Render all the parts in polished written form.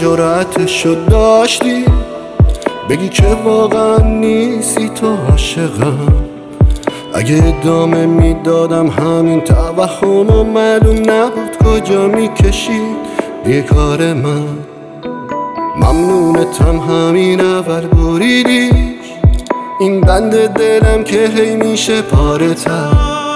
جرأتشو داشتی بگی که واقعا نیستی تو عاشقم؟ اگه ادامه میدادم همین توهم معلوم نبود کجا میکشید بیکار من. ممنونتم همین اول بریدیش این بند دلم که هی میشه پاره تر.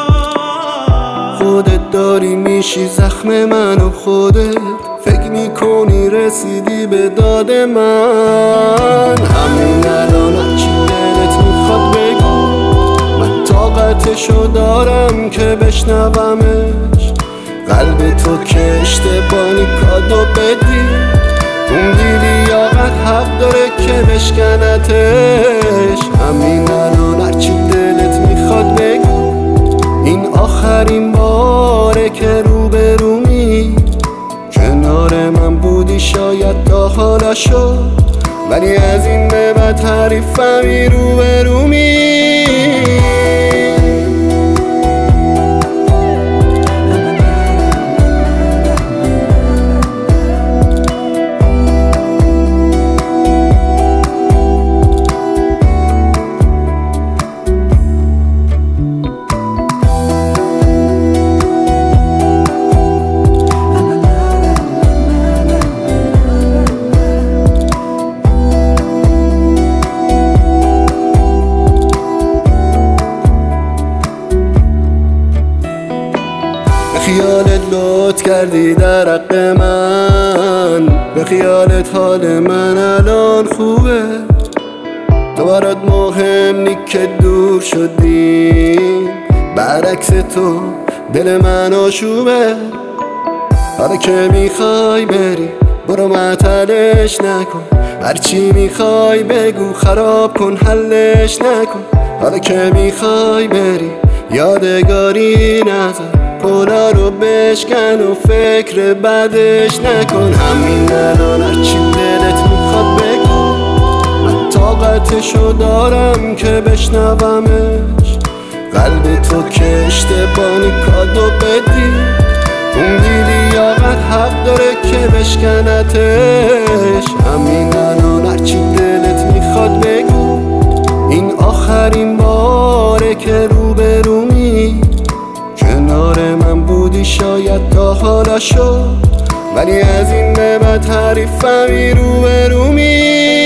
خودت داری میشی زخم من و خودت فکر میکنی رسیدی به داد من. همین الان هرچی دلت میخواد بگو، من طاقتشو دارم که بشنومش. قلب تو که اشتباهی کادو بدی، اون دیلی یاقت حق داره که بشکنتش. همین الان هرچی دلت میخواد بگو، این آخرین باره که روبرومی. کنار من بودی شاید تا حالا شد، ولی از این به بعد تعریفمی روبرومی. خیالت لطف کردی در حق من، به خیالت حال من الان خوبه. تو برات مهم نی که دور شدی، برعکس تو دل من آشوبه. حالا که میخوای بری برو معطلش نکن، هرچی میخوای بگو خراب کن حلش نکن. حالا که میخوای بری یادگاری نذار، پولا رو بشکن و فکر بعدش نکن. همین الان هرچی دلت میخواد بگو، من طاقتشو دارم که بشنومش. قلب تو که اشتباهی کادو بدی، اون دیلی یاقت حق داره که بشکنتش. همین الان هرچی دلت میخواد بگو، این آخرین باره که روبرومی. کنار من بودی شاید تا حالا شد، ولی از این به بعد تعریفمی روبرومی.